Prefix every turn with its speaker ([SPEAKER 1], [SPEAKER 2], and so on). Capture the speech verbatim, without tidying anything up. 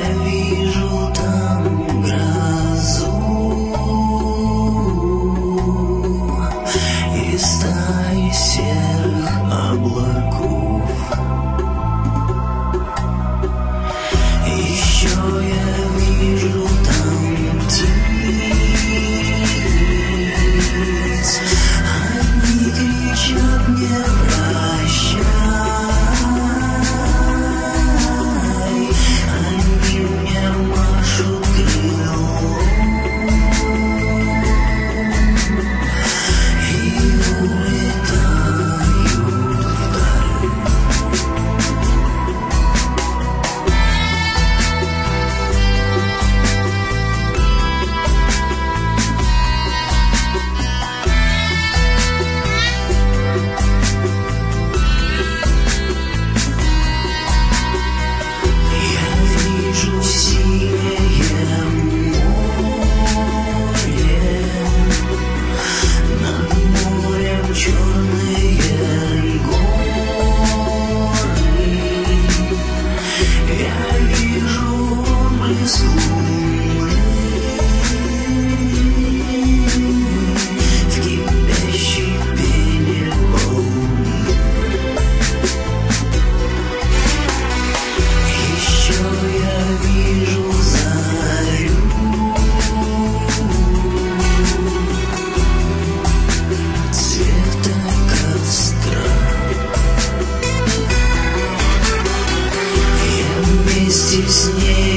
[SPEAKER 1] я вижу там грозу и стаи серых облаков. Еще я вижу там птиц, они кричат мне прощай, они мне машут крылом и улетают вдаль. Вижу синее море, над морем черные горы. Я вижу отблеск луны в кипящей пене волны. Еще я вижу зарю, цвета костра. Я вместе с ней